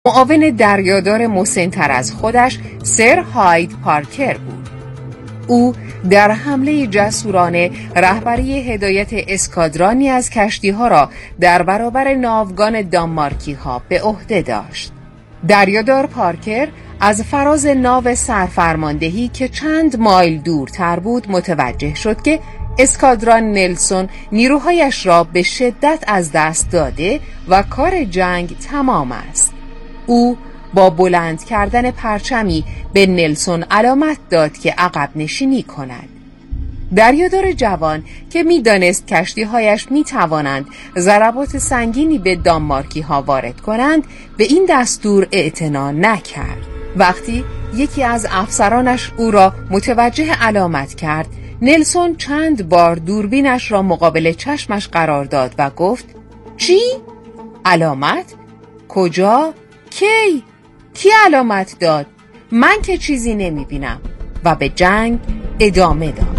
معاون دریادار مسن‌تر از خودش سر هاید پارکر بود. او در حمله جسورانه رهبری هدایت اسکادرانی از کشتی‌ها را در برابر ناوگان دانمارکی‌ها به عهده داشت. دریادار پارکر از فراز ناو سرفرماندهی که چند مایل دورتر بود متوجه شد که اسکادران نلسون نیروهایش را به شدت از دست داده و کار جنگ تمام است. او با بلند کردن پرچمی به نلسون علامت داد که عقب نشینی کند. دریادار جوان که می‌دانست کشتی‌هایش می‌توانند ضربات سنگینی به دانمارکی‌ها وارد کنند به این دستور اعتنا نکرد. وقتی یکی از افسرانش او را متوجه علامت کرد، نلسون چند بار دوربینش را مقابل چشمش قرار داد و گفت: چی؟ علامت؟ کجا؟ کی؟ کی علامت داد؟ من که چیزی نمی‌بینم. و به جنگ ادامه داد.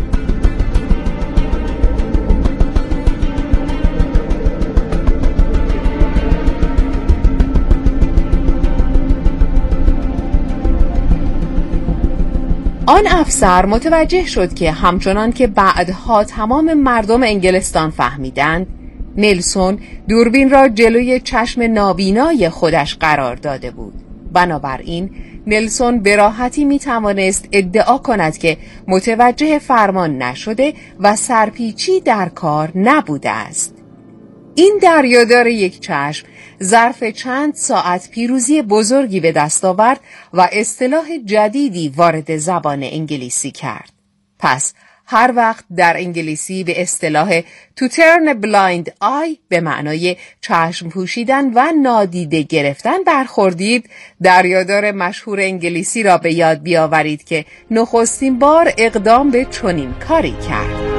آن افسر متوجه شد که همچنان که بعدها تمام مردم انگلستان فهمیدند، نلسون دوربین را جلوی چشم نابینای خودش قرار داده بود. بنابراین نلسون به راحتی می توانست ادعا کند که متوجه فرمان نشده و سرپیچی در کار نبوده است. این دریادار یک چشم ظرف چند ساعت پیروزی بزرگی به دست آورد و اصطلاح جدیدی وارد زبان انگلیسی کرد. پس هر وقت در انگلیسی به اصطلاح to turn a blind eye به معنای چشم پوشیدن و نادیده گرفتن برخوردید، دریادار مشهور انگلیسی را به یاد بیاورید که نخستین بار اقدام به چنین کاری کرد.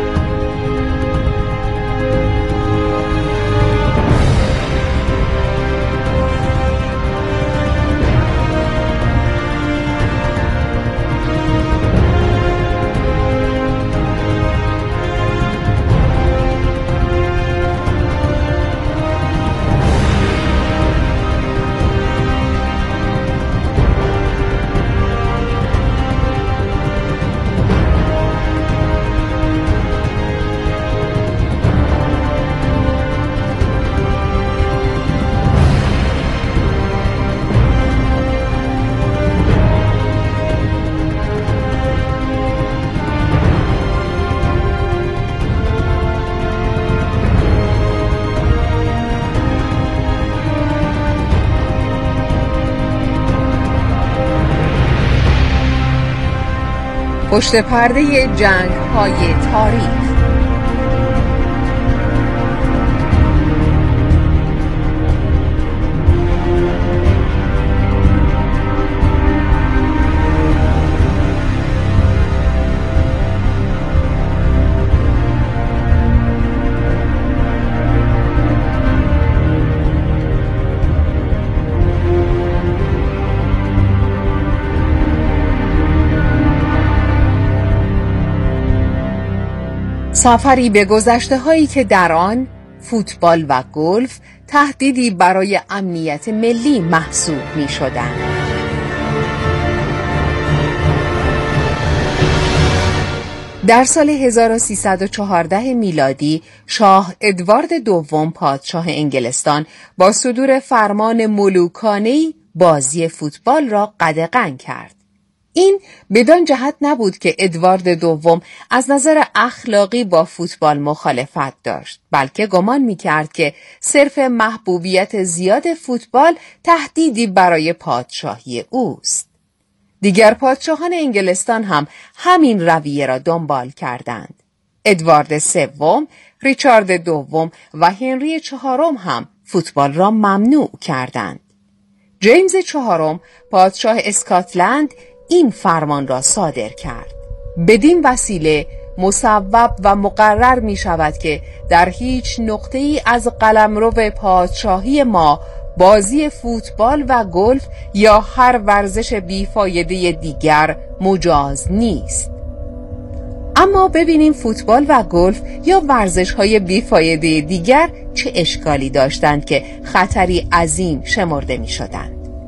پشت پرده جنگ‌های تاریخ. سفری به گذشته هایی که در آن فوتبال و گلف تهدیدی برای امنیت ملی محسوب می شدند. در سال 1314 میلادی شاه ادوارد دوم پادشاه انگلستان با صدور فرمان ملوکانه‌ای بازی فوتبال را قدغن کرد. این بدان جهت نبود که ادوارد دوم از نظر اخلاقی با فوتبال مخالفت داشت، بلکه گمان می‌کرد که صرف محبوبیت زیاد فوتبال تهدیدی برای پادشاهی اوست. دیگر پادشاهان انگلستان هم همین رویه را دنبال کردند. ادوارد سوم، ریچارد دوم و هنری چهارم هم فوتبال را ممنوع کردند. جیمز چهارم، پادشاه اسکاتلند، این فرمان را صادر کرد. بدین وسیله مصوب و مقرر می شود که در هیچ نقطه‌ای از قلمرو پادشاهی ما بازی فوتبال و گلف یا هر ورزش بیفایده دیگر مجاز نیست. اما ببینیم فوتبال و گلف یا ورزش‌های بیفایده دیگر چه اشکالی داشتند که خطری عظیم شمرده می شدند.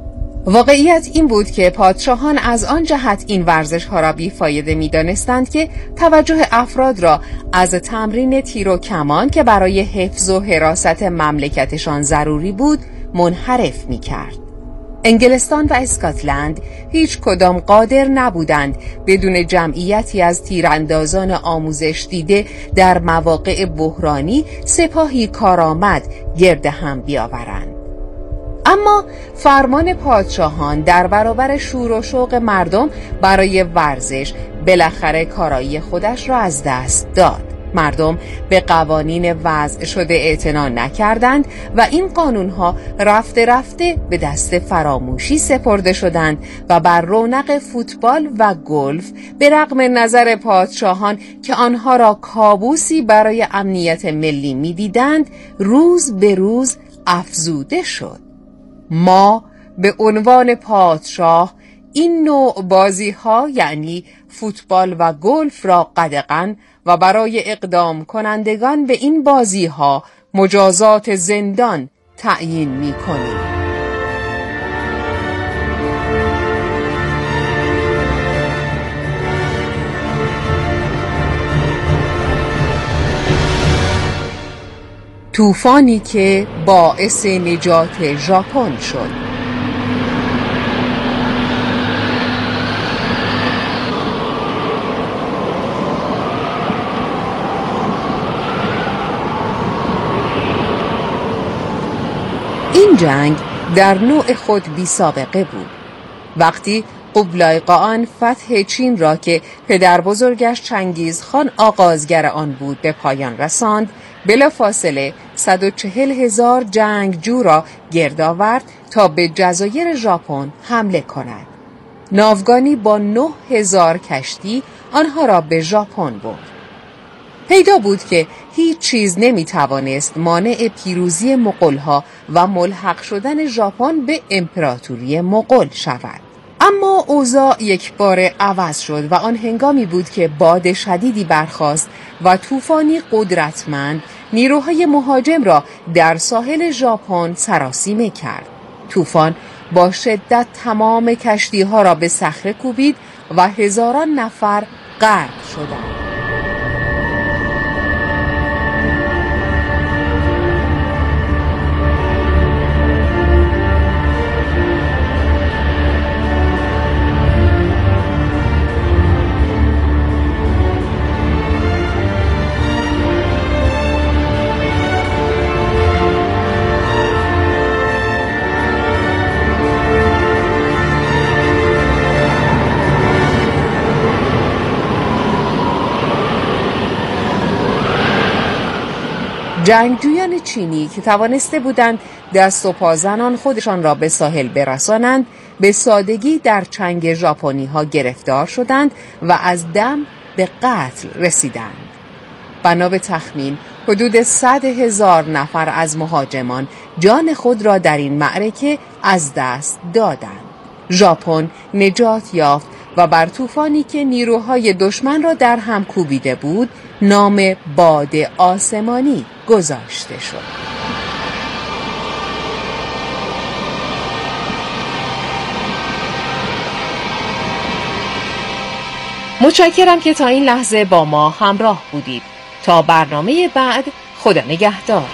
واقعیت این بود که پادشاهان از آن جهت این ورزش ها را بیفایده می دانستند که توجه افراد را از تمرین تیر و کمان که برای حفظ و حراست مملکتشان ضروری بود منحرف می کرد. انگلستان و اسکاتلند هیچ کدام قادر نبودند بدون جمعیتی از تیراندازان آموزش دیده در مواقع بحرانی سپاهی کارآمد گرد هم بیاورند. اما فرمان پادشاهان در برابر شور و شوق مردم برای ورزش بالاخره کارایی خودش را از دست داد. مردم به قوانین وضع شده اعتنا نکردند و این قانونها رفته رفته به دست فراموشی سپرده شدند و بر رونق فوتبال و گلف به رغم نظر پادشاهان که آنها را کابوسی برای امنیت ملی می‌دیدند روز به روز افزوده شد. ما به عنوان پادشاه این نوع بازی ها یعنی فوتبال و گلف را قدغن و برای اقدام کنندگان به این بازی ها مجازات زندان تعیین می کنیم. طوفانی که باعث نجات ژاپن شد. این جنگ در نوع خود بی سابقه بود. وقتی قبلای قائان فتح چین را که پدر بزرگش چنگیزخان آغازگر آن بود به پایان رساند، بلافاصله 140,000 جنگجو را گرد آورد تا به جزایر ژاپن حمله کند. ناوگانی با 9,000 کشتی آنها را به ژاپن برد. پیدا بود که هیچ چیز نمیتوانست مانع پیروزی مغول‌ها و ملحق شدن ژاپن به امپراتوری مغول شود. اما اوضاع یک بار عوض شد و آن هنگامی بود که باد شدیدی برخاست و طوفانی قدرتمند نیروهای مهاجم را در ساحل ژاپن سراسیمه کرد. طوفان با شدت تمام کشتی‌ها را به صخره کوبید و هزاران نفر غرق شدند. جنگجویان چینی که توانسته بودند دست و پا زنان خودشان را به ساحل برسانند به سادگی در چنگ ژاپنی ها گرفتار شدند و از دم به قتل رسیدند. بنا به تخمین حدود 100,000 نفر از مهاجمان جان خود را در این معرکه از دست دادند. ژاپن نجات یافت و بر طوفانی که نیروهای دشمن را در هم کوبیده بود نام باد آسمانی گذاشته شد. متشکرم که تا این لحظه با ما همراه بودید. تا برنامه بعد، خدا نگهدار.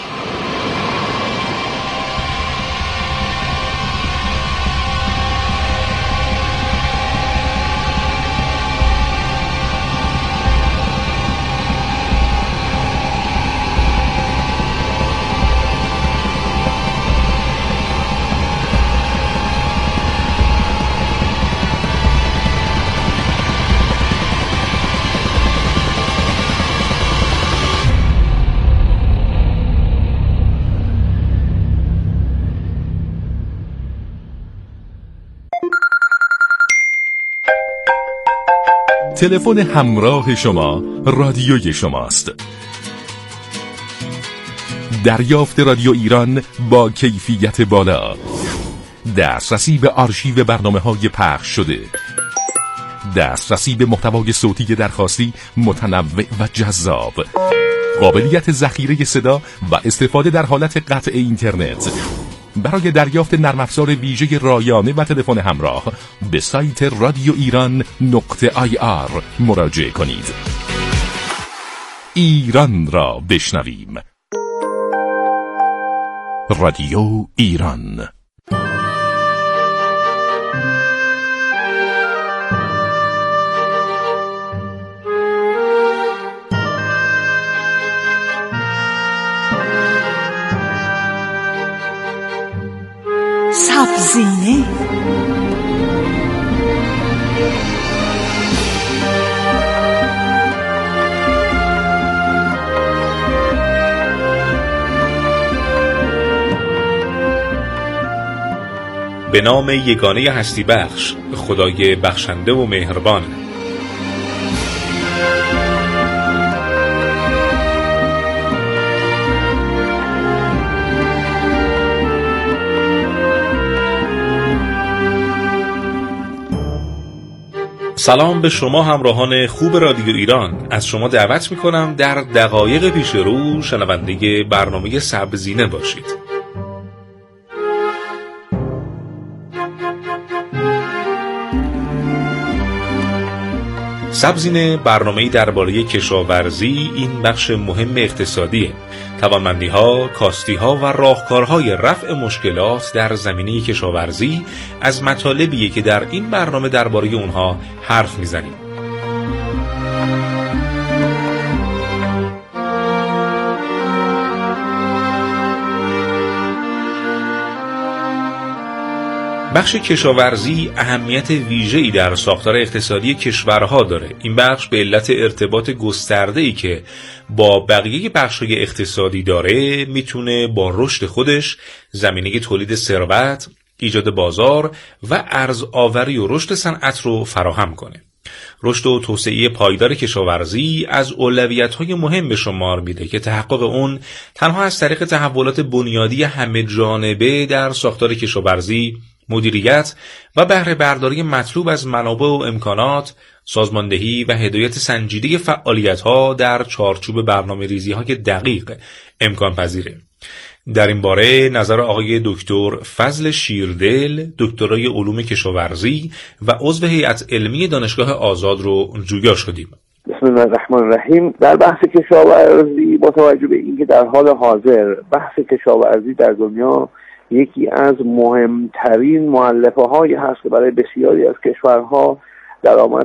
تلفن همراه شما رادیوی شماست. دریافت رادیو ایران با کیفیت بالا، دسترسی به آرشیو برنامه‌های پخش شده، دسترسی به محتوای صوتی درخواستی متنوع و جذاب، قابلیت ذخیره صدا و استفاده در حالت قطع اینترنت، برای دریافت نرم افزار ویژه رایانه و تلفن همراه به سایت رادیو ایران.ir مراجعه کنید. ایران را بشنویم. رادیو ایران. سبزینه به نام یگانه هستی بخش، خدای بخشنده و مهربان. سلام به شما همراهان خوب رادیو ایران. از شما دعوت میکنم در دقایق پیش رو شنونده برنامه سبزینه باشید. سبزینه برنامه‌ای درباره کشاورزی، این بخش مهم اقتصادیه. توانمندی‌ها، کاستی‌ها و راهکارهای رفع مشکلات در زمینه کشاورزی از مطالبیه که در این برنامه درباره اونها حرف میزنیم. بخش کشاورزی اهمیت ویژه‌ای در ساختار اقتصادی کشورها داره. این بخش به علت ارتباط گسترده‌ای که با بقیه بخش‌های اقتصادی داره میتونه با رشد خودش زمینه تولید ثروت، ایجاد بازار و ارزآوری و رشد صنعت رو فراهم کنه. رشد و توسعه پایدار کشاورزی از اولویت‌های مهم به شمار میره که تحقق اون تنها از طریق تحولات بنیادی همه جانبه در ساختار کشاورزی، مدیریت و بهره برداری مطلوب از منابع و امکانات، سازماندهی و هدایت سنجیده فعالیت‌ها در چارچوب برنامه‌ریزی‌های دقیق امکان پذیره. در این باره نظر آقای دکتر فضل شیردل، دکترای علوم کشاورزی و عضو هیئت علمی دانشگاه آزاد رو جویا شدیم. بسم الله الرحمن الرحیم. در بحث کشاورزی با توجه به اینکه در حال حاضر بحث کشاورزی در دنیا یکی از مهمترین مؤلفه‌هایی هست که برای بسیاری از کشورها درآمد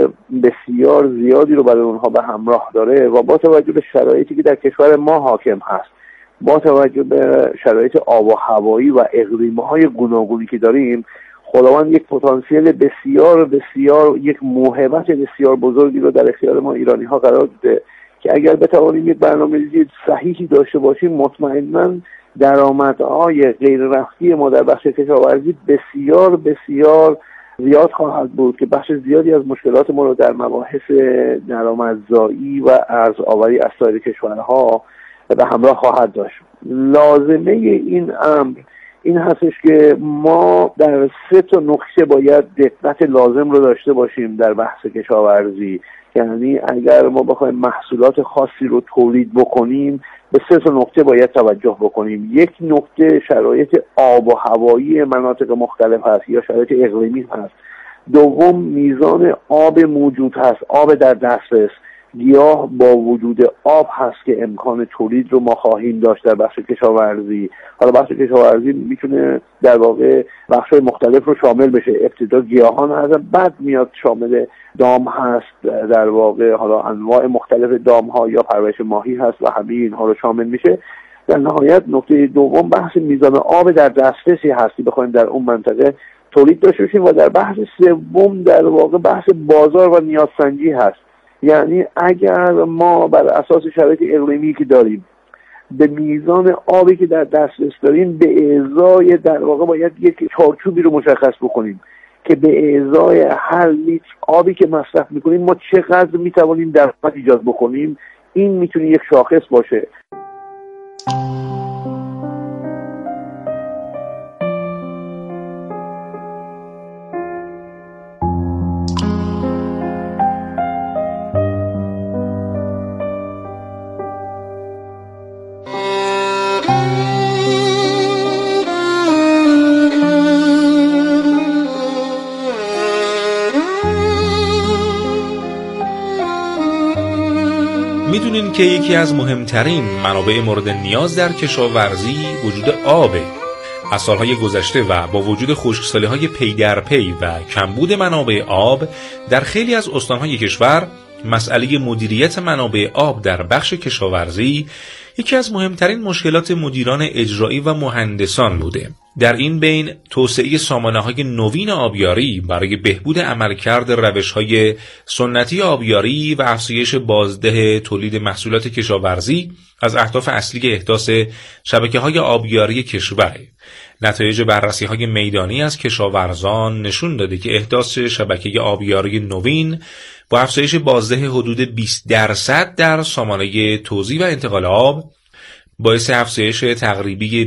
بسیار زیادی رو برای اونها به همراه داره و با توجه به شرایطی که در کشور ما حاکم هست، با توجه به شرایط آب و هوایی و اقلیم‌های گوناگونی که داریم، خداوند یک پتانسیل بسیار بسیار، یک موهبت بسیار بزرگی رو در اختیار ما ایرانی‌ها قرار داده که اگر بتوانیم یک برنامه‌ریزی صحیحی داشته باشیم، مطمئناً درآمدهای غیر رفتی ما در بخش کشاورزی بسیار بسیار زیاد خواهد بود که بخش زیادی از مشکلات ما رو در مباحث درآمدزایی و ارزآوری از سایر کشورها به همراه خواهد داشت. لازمه این امر این هستش که ما در 3 نکته باید دقت لازم رو داشته باشیم در بحث کشاورزی. یعنی اگر ما بخوایم محصولات خاصی رو تولید بکنیم، به 3 نکته باید توجه بکنیم. یک نکته شرایط آب و هوایی مناطق مختلف هست یا شرایط اقلیمی هست. دوم میزان آب موجود هست، آب در دسترس. گیاه با وجود آب هست که امکان تولید رو ما خواهیم داشت در بخش کشاورزی. حالا بخش کشاورزی میتونه در واقع بخش‌های مختلف رو شامل بشه. ابتدا گیاهان هست، بعد میاد شامل دام هست، در واقع حالا انواع مختلف دام ها یا پرورش ماهی هست و همه اینها رو شامل میشه. در نهایت نکته دوم بحث میزان آب در دسترسی هستی بخوایم در اون منطقه تولید داشته باشیم. و در بحث سوم در واقع بحث بازار و نیازسنجی هست. یعنی اگر ما بر اساس شرایط اقلیمی که داریم به میزان آبی که در دسترس داریم به ازای در واقع باید یک چارچوبی رو مشخص بکنیم که به ازای هر لیتر آبی که مصرف میکنیم ما چقدر میتوانیم درآمد ایجاد بکنیم. این میتونه یک شاخص باشه. اینکه یکی از مهمترین منابع مورد نیاز در کشاورزی وجود آبه. از سالهای گذشته و با وجود خشکسالی‌های پی در پی و کمبود منابع آب در خیلی از استان‌های کشور، مسئله مدیریت منابع آب در بخش کشاورزی یکی از مهمترین مشکلات مدیران اجرایی و مهندسان بوده. در این بین توسعه سامانه‌های نوین آبیاری برای بهبود عملکرد روش‌های سنتی آبیاری و افزایش بازده تولید محصولات کشاورزی از اهداف اصلی احداث شبکه‌های آبیاری کشوره. نتایج بررسی‌های میدانی از کشاورزان نشون داده که احداث شبکه آبیاری نوین با افزایش بازده حدود 20% در سامانه توزیع و انتقال آب باعث افزایش تقریبی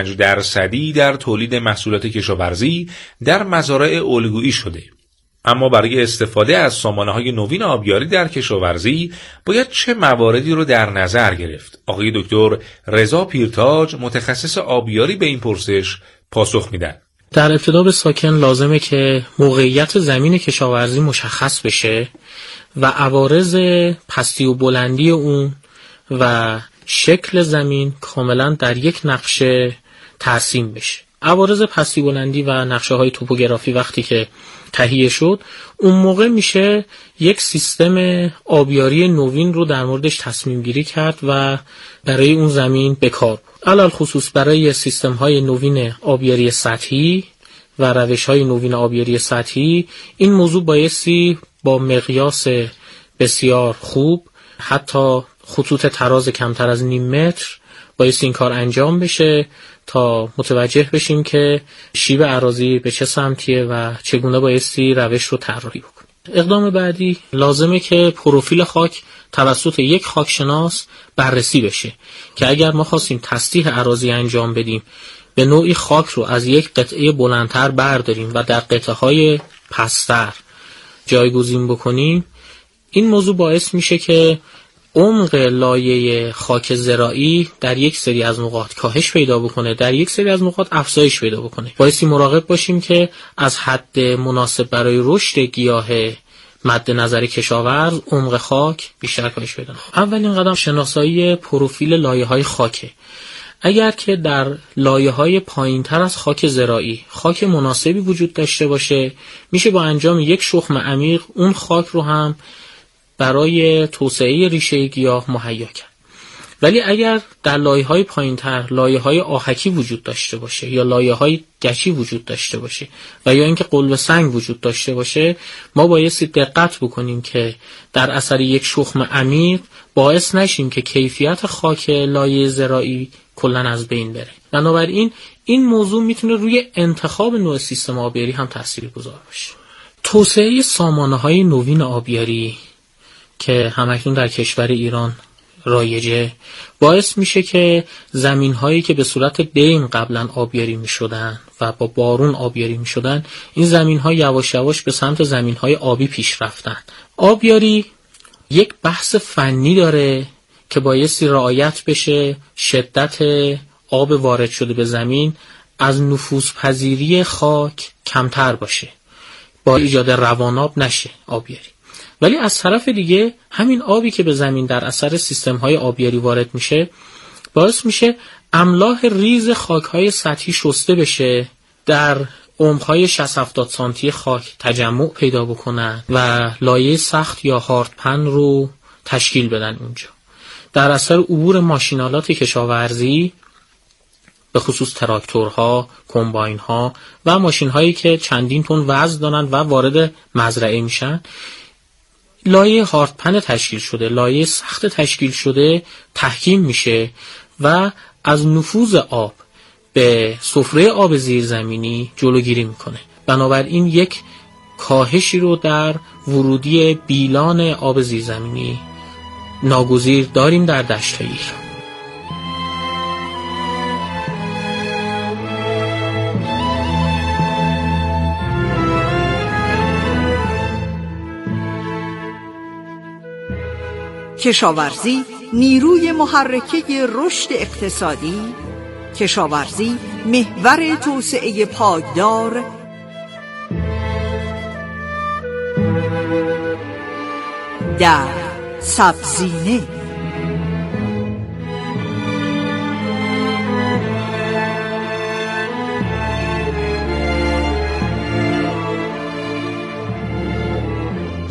25% در تولید محصولات کشاورزی در مزارع الگویی شده. اما برای استفاده از سامانه‌های نوین آبیاری در کشاورزی باید چه مواردی رو در نظر گرفت؟ آقای دکتر رضا پیرتاج متخصص آبیاری به این پرسش پاسخ میدن. در ابتدا به ساکن لازمه که موقعیت زمین کشاورزی مشخص بشه و عوارض پستی و بلندی اون و شکل زمین کاملا در یک نقشه ترسیم بشه. عوارض پستی بلندی و نقشه های توپوگرافی وقتی که تهیه شد، اون موقع میشه یک سیستم آبیاری نوین رو در موردش تصمیم گیری کرد و برای اون زمین بکار بود. علل خصوص برای سیستم های نوین آبیاری سطحی و روش های نوین آبیاری سطحی این موضوع بایستی با مقیاس بسیار خوب، حتی خطوط تراز کمتر از نیم متر بایستی این کار انجام بشه تا متوجه بشیم که شیب اراضی به چه سمتیه و چگونه بایستی روش رو طراحی بکنیم. اقدام بعدی لازمه که پروفیل خاک توسط یک خاکشناس بررسی بشه که اگر ما خواستیم تسطیح اراضی انجام بدیم، به نوعی خاک رو از یک قطعه بلندتر برداریم و در قطعه‌های پست‌تر جایگزین بکنیم، این موضوع باعث میشه که عمق لایه خاک زراعی در یک سری از نقاط کاهش پیدا بکنه، در یک سری از نقاط افزایش پیدا بکنه. بایستی مراقب باشیم که از حد مناسب برای رشد گیاه مد نظر کشاورز عمق خاک بیشتر کاهش پیدا کنه. اولین قدم شناسایی پروفیل لایه‌های خاکه. اگر که در لایه‌های پایین‌تر از خاک زراعی خاک مناسبی وجود داشته باشه، میشه با انجام یک شخم عمیق اون خاک رو هم برای توسعه ریشه گیاه مهیا کرد. ولی اگر در لایه‌های پایین‌تر لایه‌های آهکی وجود داشته باشه یا لایه‌های گچی وجود داشته باشه و یا اینکه قلب سنگ وجود داشته باشه، ما بایستی دقت بکنیم که در اثر یک شخم عمیق باعث نشیم که کیفیت خاک لایه زراعی کلاً از بین بره. بنابراین این موضوع میتونه روی انتخاب نوع سیستم آبیاری هم تاثیرگذار باشه. توسعه سامانه‌های نوین آبیاری که همکنون در کشور ایران رایجه باعث میشه که زمین‌هایی که به صورت دیم قبلا آبیاری می‌شدن و با بارون آبیاری می‌شدن، این زمین‌ها یواش یواش به سمت زمین‌های آبی پیش رفتن. آبیاری یک بحث فنی داره که بایستی رعایت بشه شدت آب وارد شده به زمین از نفوذپذیری خاک کمتر باشه، با ایجاد رواناب نشه آبیاری. ولی از طرف دیگه همین آبی که به زمین در اثر سیستم‌های آبیاری وارد میشه باعث میشه املاح ریز خاک‌های سطحی شسته بشه، در عمق‌های 60-70 سانتی خاک تجمع پیدا بکنن و لایه سخت یا هاردپن رو تشکیل بدن اونجا. در اثر عبور ماشینالات کشاورزی به خصوص تراکتورها، کمباین‌ها و ماشین‌هایی که چندین تن وزن دارن و وارد مزرعه میشن، لایه هاردپن تشکیل شده، لایه سخت تشکیل شده تحکیم میشه و از نفوذ آب به سفره آب زیرزمینی جلوگیری میکنه. بنابراین یک کاهشی رو در ورودی بیلان آب زیرزمینی ناگزیر داریم در دشت‌های ایران. کشاورزی نیروی محرکه رشد اقتصادی، کشاورزی محور توسعه پایدار، در سبزینه.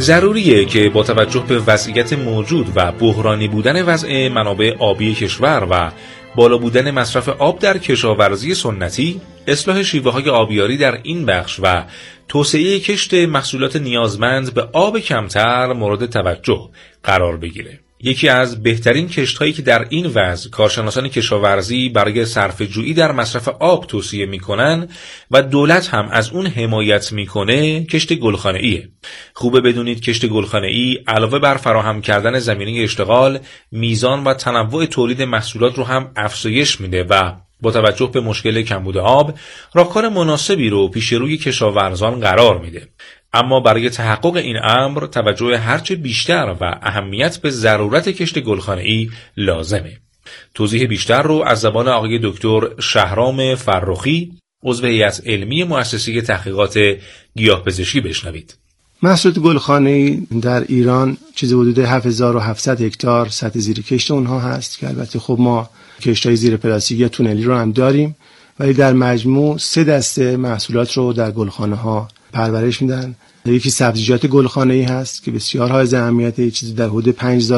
ضروریه که با توجه به وضعیت موجود و بحرانی بودن وضع منابع آبی کشور و بالا بودن مصرف آب در کشاورزی سنتی، اصلاح شیوه‌های آبیاری در این بخش و توسعه کشت محصولات نیازمند به آب کمتر مورد توجه قرار بگیره. یکی از بهترین کشت‌هایی که در این وضع کارشناسان کشاورزی برای صرفه‌جویی در مصرف آب توصیه می‌کنن و دولت هم از اون حمایت می‌کنه، کشت گلخانه‌ایه. خوبه بدونید کشت گلخانه‌ای علاوه بر فراهم کردن زمینه اشتغال، میزان و تنوع تولید محصولات رو هم افزایش میده و با توجه به مشکل کمبود آب، راهکار مناسبی رو پیش روی کشاورزان قرار میده. اما برای تحقق این امر توجه هرچه بیشتر و اهمیت به ضرورت کشت گلخانه‌ای لازمه. توضیح بیشتر رو از زبان آقای دکتر شهرام فرخی، عضو هیئت علمی مؤسسه تحقیقات گیاهپزشکی بشنوید. محصولات گلخانه‌ای در ایران چیزی حدود 7700 هکتار سطح زیر کشت اونها هست که البته خب ما کشت‌های زیر پلاستیک یا تونلی رو هم داریم، ولی در مجموع 3 دسته محصولات رو در گلخانه‌ها پرورش میدن. یکی سبزیجات گلخانه‌ای هست که بسیار حائز اهمیته، چیزی در حدود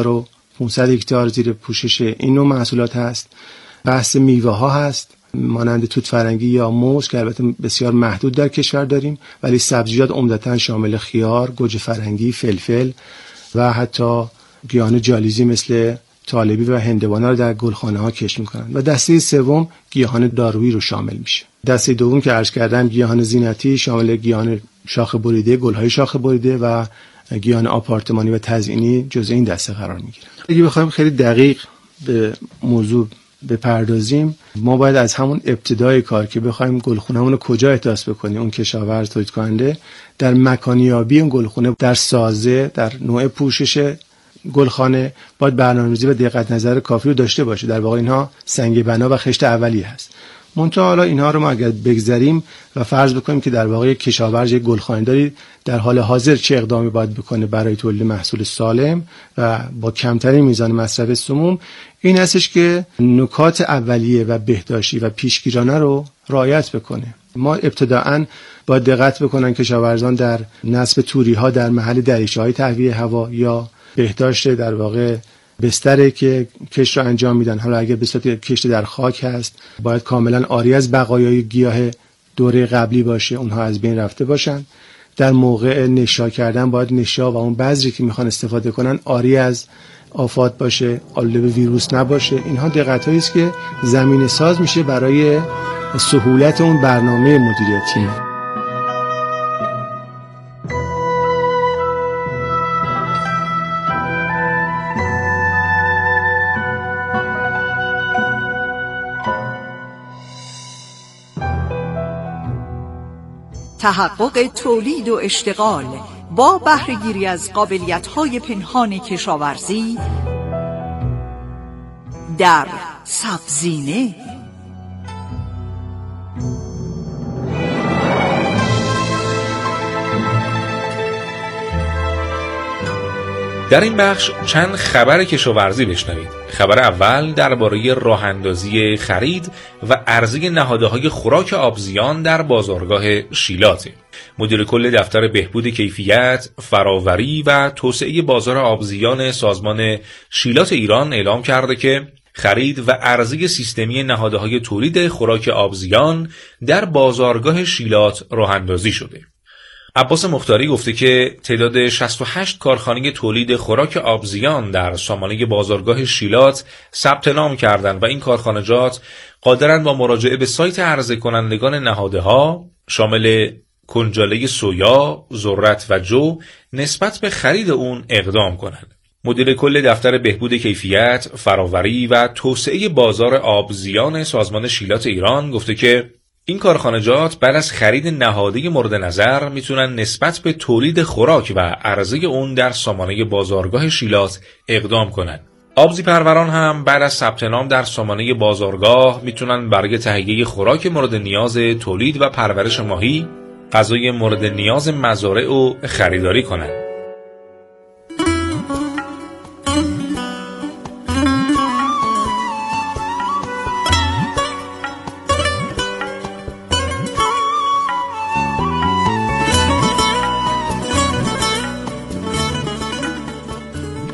5500 هکتار زیر پوشش این نوع محصولات هست. بحث میوه‌ها هست، مانند توت فرنگی یا موز که البته بسیار محدود در کشور داریم، ولی سبزیجات عمدتاً شامل خیار، گوجه فرنگی، فلفل و حتی گیاهان جالیزی مثل طالبی و هندوانه رو در گلخانه‌ها کشت می‌کنن. و دسته سوم گیاهان دارویی رو شامل میشه. دسته دوم که عرض کردم گیاهان زینتی شامل گیاهان شاخه بریده، گل‌های شاخه بریده و گیاهان آپارتمانی و تزئینی جزء این دسته قرار می‌گیرن. اگه بخوایم خیلی دقیق به موضوع بپردازیم، ما باید از همون ابتدای کار که بخوایم گلخونه‌مون رو کجا احداث بکنیم، اون کشاورز تولید کننده، در مکانیابی اون گلخونه، در سازه، در نوع پوشش گلخانه باید برنامه‌ریزی و دقت نظر کافی رو داشته باشه. در واقع اینها سنگ بنا و خشت اولیه هست. منتها حالا اینها رو ما اگر بگذریم و فرض بکنیم که در واقع کشاورز یک گلخانه داری، در حال حاضر چه اقدامی باید بکنه برای تولید محصول سالم و با کمترین میزان مصرف سموم، این هستش که نکات اولیه و بهداشتی و پیشگیرانه رو رعایت بکنه. ما ابتداءً باید دقت بکنن کشاورزان در نصب توری‌ها در محل دریچه‌های تهویه هوا یا بهداشت در واقع بستری که کشت رو انجام میدن. حالا اگه به صورت کشت در خاک هست، باید کاملا عاری از بقایای گیاه دوره قبلی باشه، اونها از بین رفته باشن. در موقع نشا کردن باید نشا و اون بذری که میخوان استفاده کنن عاری از آفات باشه، آلوده به ویروس نباشه. اینها دقت‌هایی است که زمینه ساز میشه برای سهولت اون برنامه مدیریتی. تحقق تولید و اشتغال با بهره‌گیری از قابلیت‌های پنهان کشاورزی در سبزینه. در این بخش چند خبر کشاورزی بشنوید. خبر اول درباره راه‌اندازی خرید و عرضه نهادهای خوراک آبزیان در بازارگاه شیلات. مدیر کل دفتر بهبود کیفیت، فراوری و توسعه بازار آبزیان سازمان شیلات ایران اعلام کرده که خرید و عرضه سیستمی نهادهای تولید خوراک آبزیان در بازارگاه شیلات راه‌اندازی شده. عباس مختاری گفته که تعداد 68 کارخانه تولید خوراک آبزیان در سامانه بازارگاه شیلات ثبت نام کردند و این کارخانجات قادرند با مراجعه به سایت عرضه کنندگان نهادها شامل کنجاله سویا، ذرت و جو نسبت به خرید اون اقدام کنند. مدیر کل دفتر بهبود کیفیت، فراوری و توسعه بازار آبزیان سازمان شیلات ایران گفته که این کارخانجات بعد از خرید نهادی مورد نظر میتونن نسبت به تولید خوراک و عرضه اون در سامانه بازارگاه شیلات اقدام کنن. آبزی پروران هم بعد از ثبت نام در سامانه بازارگاه میتونن برای تهیه خوراک مورد نیاز تولید و پرورش ماهی، غذای مورد نیاز مزارع و خریداری کنن.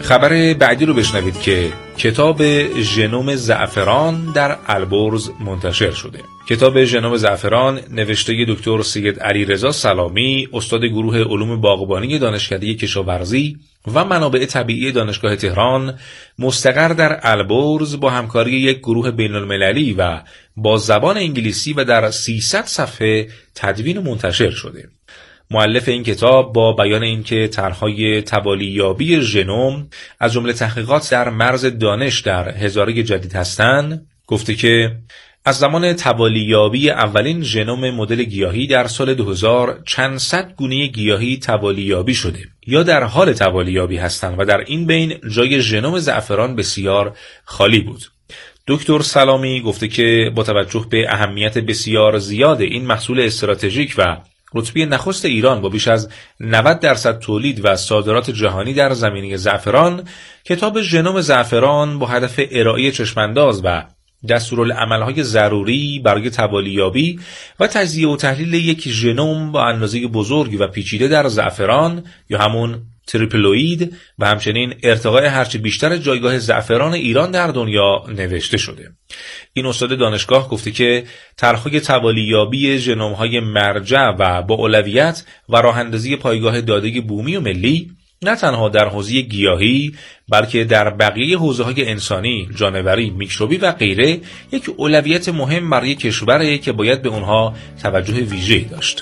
خبر بعدی رو بشنوید که کتاب ژنوم زعفران در البرز منتشر شده. کتاب ژنوم زعفران نوشته دکتر سید علیرضا سلامی، استاد گروه علوم باغبانی دانشکده کشاورزی و منابع طبیعی دانشگاه تهران، مستقر در البرز با همکاری یک گروه بین‌المللی و با زبان انگلیسی و در 300 صفحه تدوین و منتشر شده. مؤلف این کتاب با بیان اینکه طرح‌های توالیابی ژنوم از جمله تحقیقات در مرز دانش در هزاره جدید هستند، گفته که از زمان توالیابی اولین ژنوم مدل گیاهی در سال 2000 چند صد گونه گیاهی توالیابی شده یا در حال توالیابی هستند و در این بین جای ژنوم زعفران بسیار خالی بود. دکتر سلامی گفته که با توجه به اهمیت بسیار زیاد این محصول استراتژیک و رتبه نخست ایران با بیش از 90% تولید و صادرات جهانی در زمینه زعفران، کتاب ژنوم زعفران با هدف ارائه چشمانداز و دستورالعمل‌های ضروری برای توالیابی و تجزیه و تحلیل یک ژنوم با اندازه بزرگ و پیچیده در زعفران یا همون تریپلوید و همچنین ارتقاء هرچه بیشتر جایگاه زعفران ایران در دنیا نوشته شده. این استاد دانشگاه گفته که طرح‌های توالیابی ژنوم‌های مرجع و با اولویت و راه‌اندازی پایگاه داده بومی و ملی نه تنها در حوزه گیاهی بلکه در بقیه حوزه‌های انسانی، جانوری، میکروبی و غیره یک اولویت مهم برای کشوره که باید به اونها توجه ویژه‌ای داشت.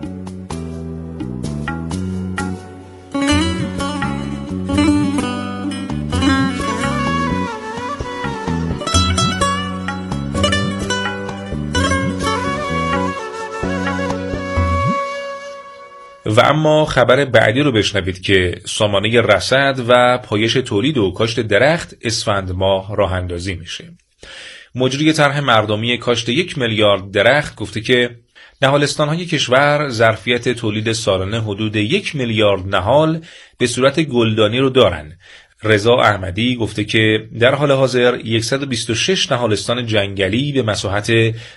و اما خبر بعدی رو بشنوید که سامانه رصد و پایش تولید و کاشت درخت اسفند ماه راه اندازی میشه. مجری طرح مردمی کاشت 1 میلیارد درخت گفته که نهالستان‌های کشور ظرفیت تولید سالانه حدود 1 میلیارد نهال به صورت گلدانی رو دارن. رضا احمدی گفته که در حال حاضر 126 نهالستان جنگلی به مساحت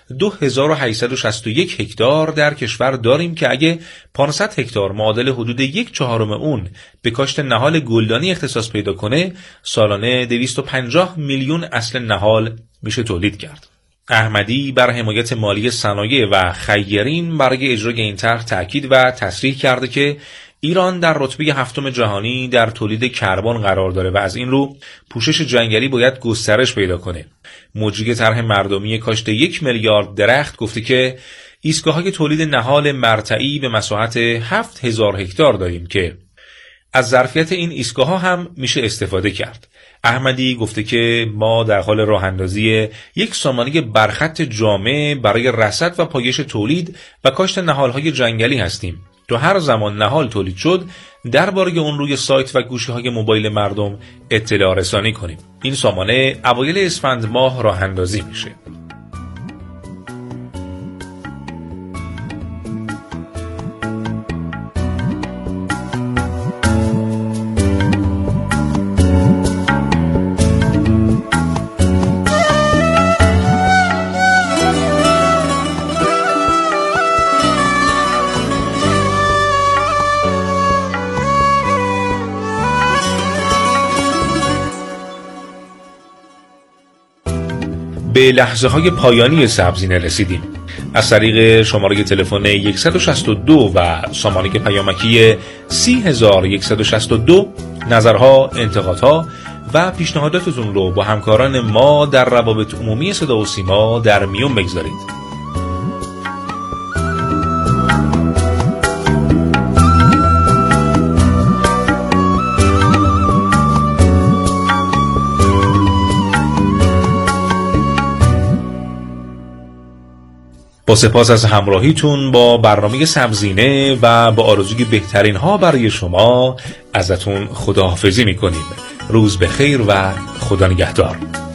2861 هکتار در کشور داریم که اگه 500 هکتار معادل حدود 1/4 اون به کاشت نهال گلدانی اختصاص پیدا کنه، سالانه 250 میلیون اصل نهال میشه تولید کرد. احمدی بر حمایت مالی صنایع و خیرین برای اجرای این طرح تاکید و تصریح کرده که ایران در رتبه 7 جهانی در تولید کربن قرار داره و از این رو پوشش جنگلی باید گسترش پیدا کنه. مجری طرح مردمی کاشت 1 میلیارد درخت گفته که ایستگاه‌های تولید نهال مرتعی به مساحت 7000 هکتار داریم که از ظرفیت این ایستگاه‌ها هم میشه استفاده کرد. احمدی گفته که ما در حال راه اندازی یک سامانه برخط جامع برای رصد و پایش تولید و کاشت نهال‌های جنگلی هستیم. تا هر زمان نهال تولید شد درباره اون روی سایت و گوشی‌های موبایل مردم اطلاع رسانی کنیم. این سامانه اوایل اسفند ماه راه اندازی میشه. به لحظه های پایانی سبزینه رسیدیم. از طریق شماره تلفن 162 و سامانه پیامکی 30162 نظرها، انتقادها و پیشنهاداتتون رو با همکاران ما در روابط عمومی صدا و سیما در میون بگذارید. با سپاس از همراهیتون با برنامه سبزینه و با آرزوی بهترین ها برای شما ازتون خداحافظی میکنیم. روز بخیر و خدا نگهدار.